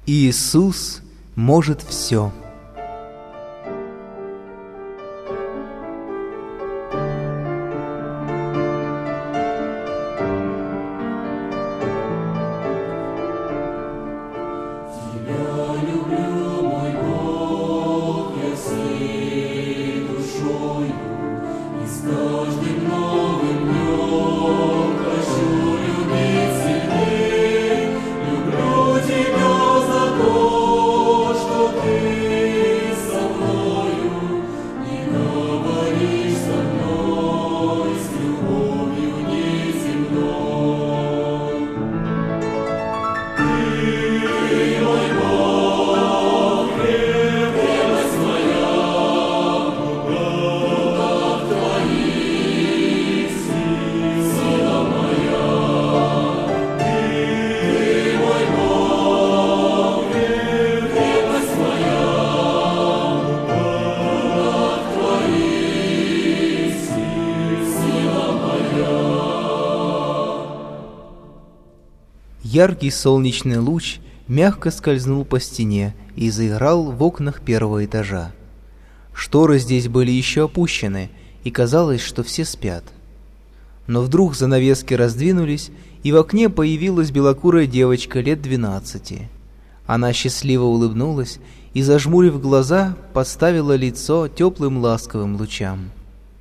Иисус может все. Яркий солнечный луч мягко скользнул по стене и заиграл в окнах первого этажа. Шторы здесь были еще опущены, и казалось, что все спят. Но вдруг занавески раздвинулись, и в окне появилась белокурая девочка лет 12. Она счастливо улыбнулась и, зажмурив глаза, подставила лицо теплым ласковым лучам.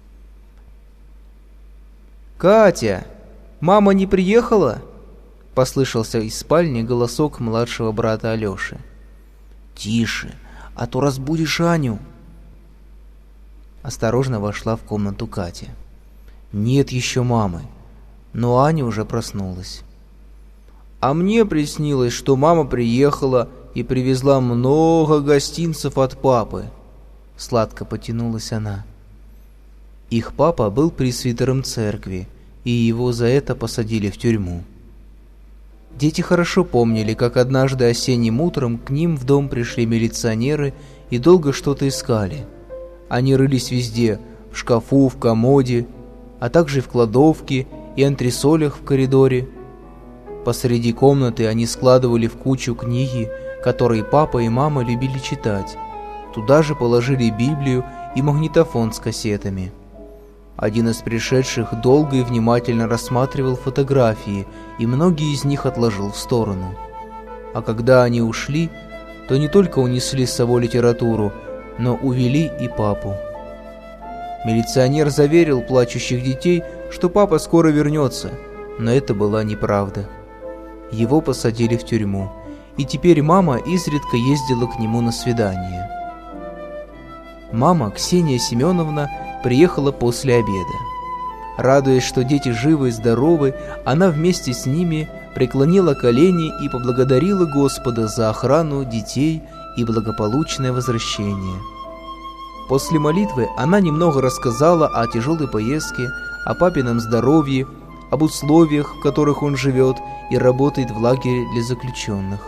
«Катя, мама не приехала?» — послышался из спальни голосок младшего брата Алёши. «Тише, а то разбудишь Аню!» Осторожно вошла в комнату Катя. «Нет еще мамы!» Но Аня уже проснулась. «А мне приснилось, что мама приехала и привезла много гостинцев от папы!» Сладко потянулась она. Их папа был пресвитером церкви, и его за это посадили в тюрьму. Дети хорошо помнили, как однажды осенним утром к ним в дом пришли милиционеры и долго что-то искали. Они рылись везде – в шкафу, в комоде, а также в кладовке и антресолях в коридоре. Посреди комнаты они складывали в кучу книги, которые папа и мама любили читать. Туда же положили Библию и магнитофон с кассетами. Один из пришедших долго и внимательно рассматривал фотографии, и многие из них отложил в сторону. А когда они ушли, то не только унесли с собой литературу, но увели и папу. Милиционер заверил плачущих детей, что папа скоро вернется, но это была неправда. Его посадили в тюрьму, и теперь мама изредка ездила к нему на свидания. Мама, Ксения Семеновна, приехала после обеда. Радуясь, что дети живы и здоровы, она вместе с ними преклонила колени и поблагодарила Господа за охрану детей и благополучное возвращение. После молитвы она немного рассказала о тяжелой поездке, о папином здоровье, об условиях, в которых он живет и работает в лагере для заключенных.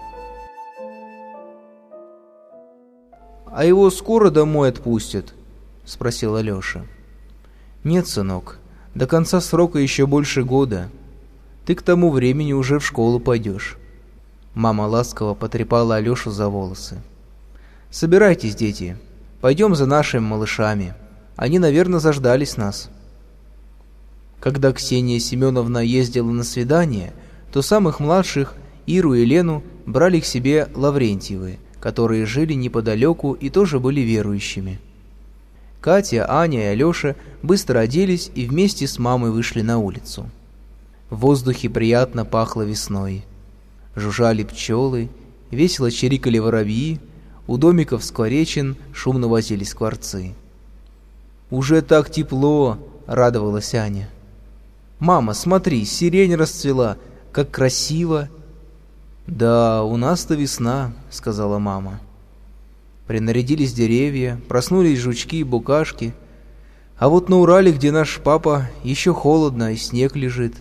«А его скоро домой отпустят?» — спросил Алёша. «Нет, сынок, до конца срока еще больше года. Ты к тому времени уже в школу пойдешь». Мама ласково потрепала Алёшу за волосы. «Собирайтесь, дети, пойдем за нашими малышами. Они, наверное, заждались нас». Когда Ксения Семеновна ездила на свидание, то самых младших, Иру и Лену, брали к себе Лаврентьевы, которые жили неподалеку и тоже были верующими. Катя, Аня и Алёша быстро оделись и вместе с мамой вышли на улицу. В воздухе приятно пахло весной. Жужжали пчелы, весело чирикали воробьи, у домиков скворечин шумно возились скворцы. «Уже так тепло!» — радовалась Аня. «Мама, смотри, сирень расцвела, как красиво!» «Да, у нас-то весна», — сказала мама. Принарядились деревья, проснулись жучки и букашки. А вот на Урале, где наш папа, еще холодно и снег лежит.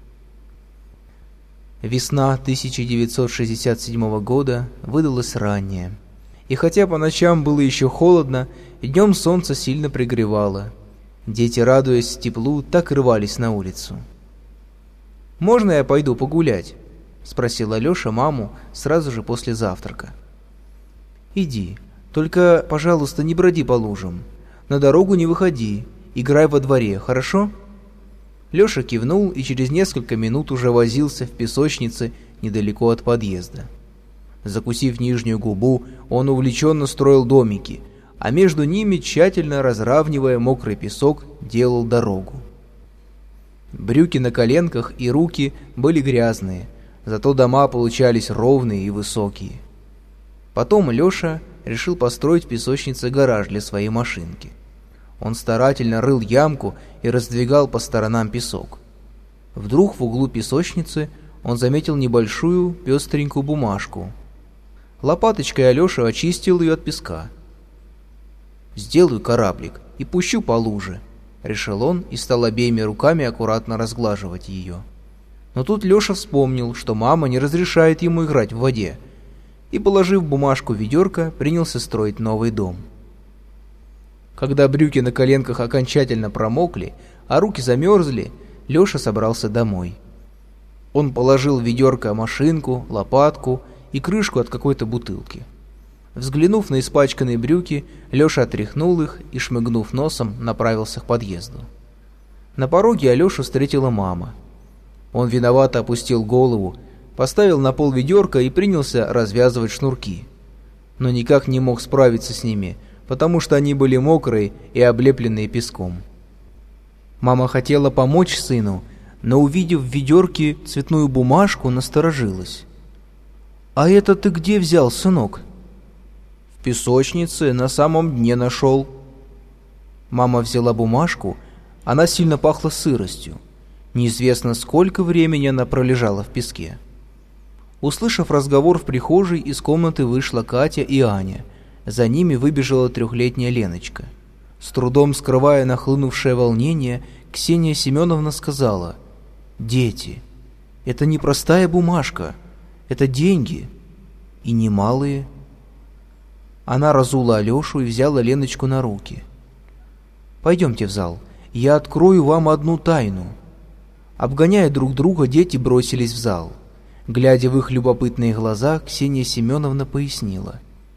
Весна 1967 года выдалась ранняя. И хотя по ночам было еще холодно, днем солнце сильно пригревало. Дети, радуясь теплу, так и рвались на улицу. «Можно я пойду погулять?» — спросил Алеша маму сразу же после завтрака. «Иди, только, пожалуйста, не броди по лужам. На дорогу не выходи, играй во дворе, хорошо?» Леша кивнул и через несколько минут уже возился в песочнице недалеко от подъезда. Закусив нижнюю губу, он увлеченно строил домики, а между ними, тщательно разравнивая мокрый песок, делал дорогу. Брюки на коленках и руки были грязные, зато дома получались ровные и высокие. Потом Леша решил построить в песочнице гараж для своей машинки. Он старательно рыл ямку и раздвигал по сторонам песок. Вдруг в углу песочницы он заметил небольшую пестренькую бумажку. Лопаточкой Алеша очистил ее от песка. «Сделаю кораблик и пущу по луже», — решил он и стал обеими руками аккуратно разглаживать ее. Но тут Леша вспомнил, что мама не разрешает ему играть в воде, и, положив бумажку в ведерко, принялся строить новый дом. Когда брюки на коленках окончательно промокли, а руки замерзли, Леша собрался домой. Он положил в ведерко машинку, лопатку и крышку от какой-то бутылки. Взглянув на испачканные брюки, Леша отряхнул их и, шмыгнув носом, направился к подъезду. На пороге Алешу встретила мама. Он виновато опустил голову, поставил на пол ведерко и принялся развязывать шнурки. Но никак не мог справиться с ними, потому что они были мокрые и облепленные песком. Мама хотела помочь сыну, но, увидев в ведерке цветную бумажку, насторожилась. «А это ты где взял, сынок?» «В песочнице, на самом дне нашел». Мама взяла бумажку, она сильно пахла сыростью. Неизвестно, сколько времени она пролежала в песке. Услышав разговор в прихожей, из комнаты вышла Катя и Аня. За ними выбежала 3-летняя Леночка. С трудом скрывая нахлынувшее волнение, Ксения Семеновна сказала: «Дети, это не простая бумажка, это деньги, и немалые». Она разула Алешу и взяла Леночку на руки. «Пойдемте в зал, я открою вам одну тайну». Обгоняя друг друга, дети бросились в зал. Глядя в их любопытные глаза, Ксения Семеновна пояснила: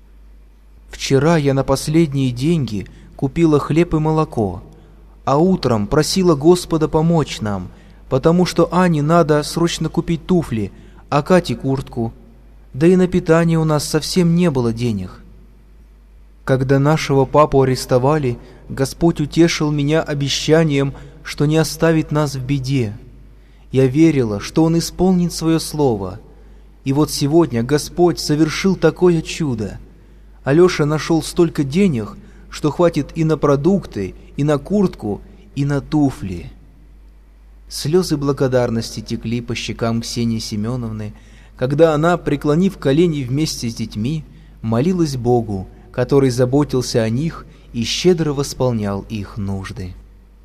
«Вчера я на последние деньги купила хлеб и молоко, а утром просила Господа помочь нам, потому что Ане надо срочно купить туфли, а Кате куртку, да и на питание у нас совсем не было денег. Когда нашего папу арестовали, Господь утешил меня обещанием, что не оставит нас в беде. Я верила, что Он исполнит свое слово. И вот сегодня Господь совершил такое чудо. Алеша нашел столько денег, что хватит и на продукты, и на куртку, и на туфли». Слезы благодарности текли по щекам Ксении Семеновны, когда она, преклонив колени вместе с детьми, молилась Богу, который заботился о них и щедро восполнял их нужды.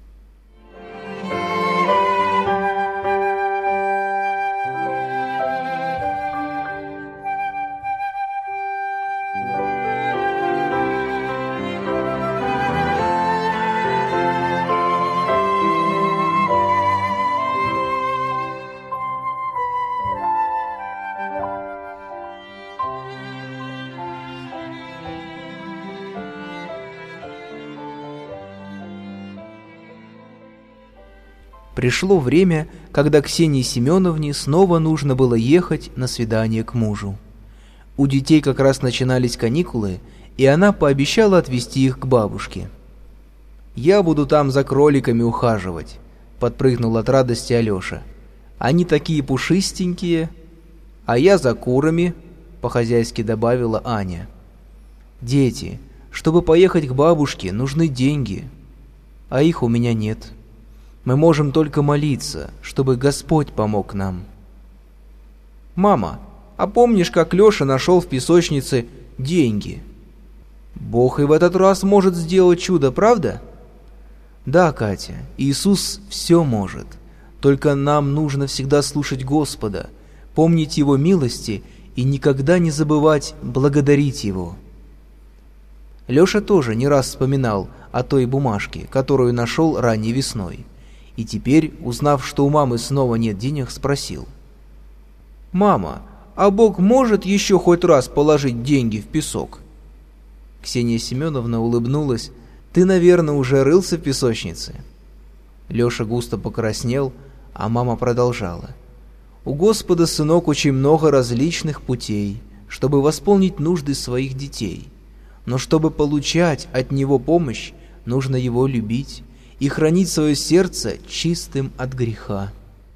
Пришло время, когда Ксении Семеновне снова нужно было ехать на свидание к мужу. У детей как раз начинались каникулы, и она пообещала отвезти их к бабушке. «Я буду там за кроликами ухаживать», — подпрыгнул от радости Алеша. «Они такие пушистенькие». «А я за курами», — по-хозяйски добавила Аня. «Дети, чтобы поехать к бабушке, нужны деньги, а их у меня нет. Мы можем только молиться, чтобы Господь помог нам». «Мама, а помнишь, как Леша нашел в песочнице деньги? Бог и в этот раз может сделать чудо, правда?» «Да, Катя, Иисус все может. Только нам нужно всегда слушать Господа, помнить Его милости и никогда не забывать благодарить Его». Леша тоже не раз вспоминал о той бумажке, которую нашел ранней весной. И теперь, узнав, что у мамы снова нет денег, спросил: «Мама, а Бог может еще хоть раз положить деньги в песок?» Ксения Семеновна улыбнулась. «Ты, наверное, уже рылся в песочнице?» Леша густо покраснел, а мама продолжала. «У Господа, сынок, очень много различных путей, чтобы восполнить нужды своих детей. Но чтобы получать от Него помощь, нужно Его любить и хранить свое сердце чистым от греха».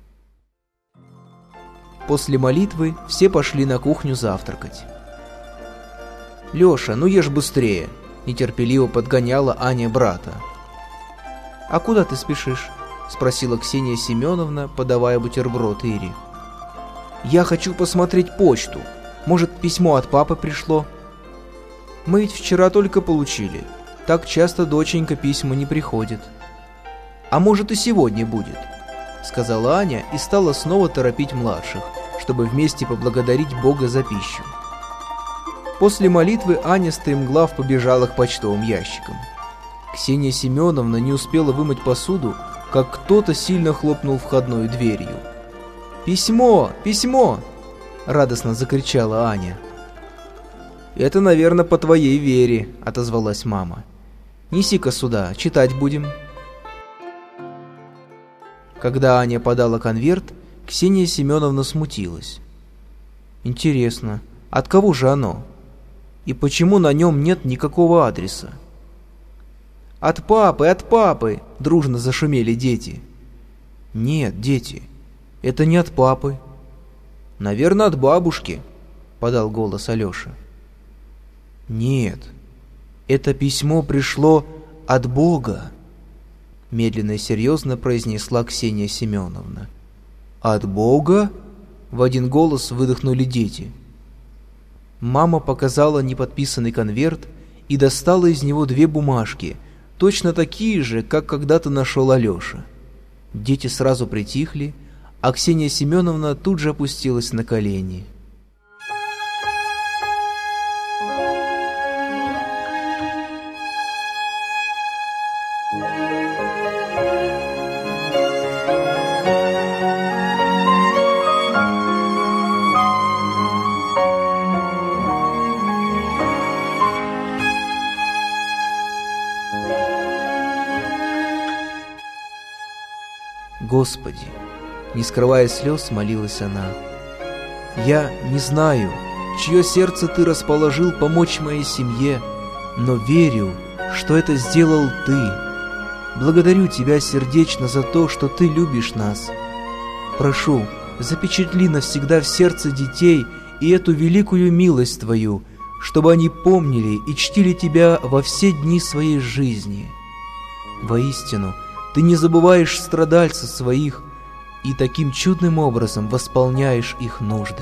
После молитвы все пошли на кухню завтракать. «Леша, ну ешь быстрее!» – нетерпеливо подгоняла Аня брата. «А куда ты спешишь?» – спросила Ксения Семеновна, подавая бутерброд Ире. «Я хочу посмотреть почту. Может, письмо от папы пришло?» «Мы ведь вчера только получили. Так часто, доченька, письма не приходят». «А может, и сегодня будет», — сказала Аня и стала снова торопить младших, чтобы вместе поблагодарить Бога за пищу. После молитвы Аня стремглав побежала к почтовым ящикам. Ксения Семеновна не успела вымыть посуду, как кто-то сильно хлопнул входной дверью. «Письмо! Письмо!» — радостно закричала Аня. «Это, наверное, по твоей вере», — отозвалась мама. «Неси-ка сюда, читать будем». Когда Аня подала конверт, Ксения Семеновна смутилась. «Интересно, от кого же оно? И почему на нем нет никакого адреса?» «От папы, от папы!» — дружно зашумели дети. «Нет, дети, это не от папы». «Наверное, от бабушки», — подал голос Алеша. «Нет, это письмо пришло от Бога», — медленно и серьезно произнесла Ксения Семеновна. «От Бога?» — в один голос выдохнули дети. Мама показала неподписанный конверт и достала из него 2 бумажки, точно такие же, как когда-то нашел Алеша. Дети сразу притихли, а Ксения Семеновна тут же опустилась на колени. «Господи!» — не скрывая слез, молилась она. «Я не знаю, чье сердце Ты расположил помочь моей семье, но верю, что это сделал Ты. Благодарю Тебя сердечно за то, что Ты любишь нас. Прошу, запечатли навсегда в сердце детей и эту великую милость Твою, чтобы они помнили и чтили Тебя во все дни своей жизни. Воистину, Ты не забываешь страдальцев своих и таким чудным образом восполняешь их нужды».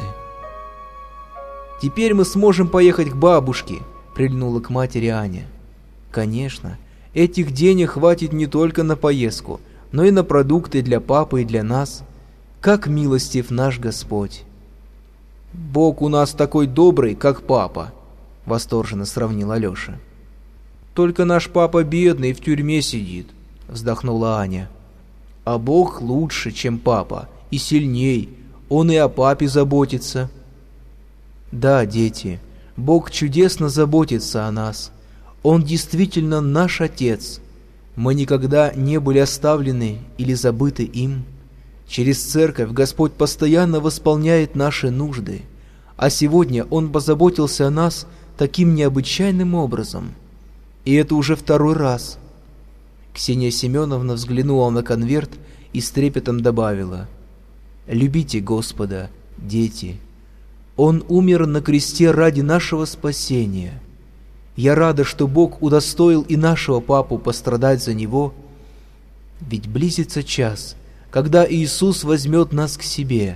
«Теперь мы сможем поехать к бабушке», — прильнула к матери Аня. «Конечно, этих денег хватит не только на поездку, но и на продукты для папы и для нас. Как милостив наш Господь!» «Бог у нас такой добрый, как папа», — восторженно сравнил Алеша. «Только наш папа бедный и в тюрьме сидит», — вздохнула Аня. «А Бог лучше, чем папа, и сильней. Он и о папе заботится». «Да, дети, Бог чудесно заботится о нас. Он действительно наш Отец. Мы никогда не были оставлены или забыты им. Через церковь Господь постоянно восполняет наши нужды, а сегодня Он позаботился о нас таким необычайным образом. И это уже 2-й раз». Ксения Семеновна взглянула на конверт и с трепетом добавила: «Любите Господа, дети. Он умер на кресте ради нашего спасения. Я рада, что Бог удостоил и нашего папу пострадать за него, ведь близится час, когда Иисус возьмет нас к себе.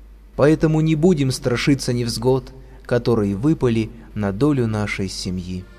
Поэтому не будем страшиться невзгод, которые выпали на долю нашей семьи».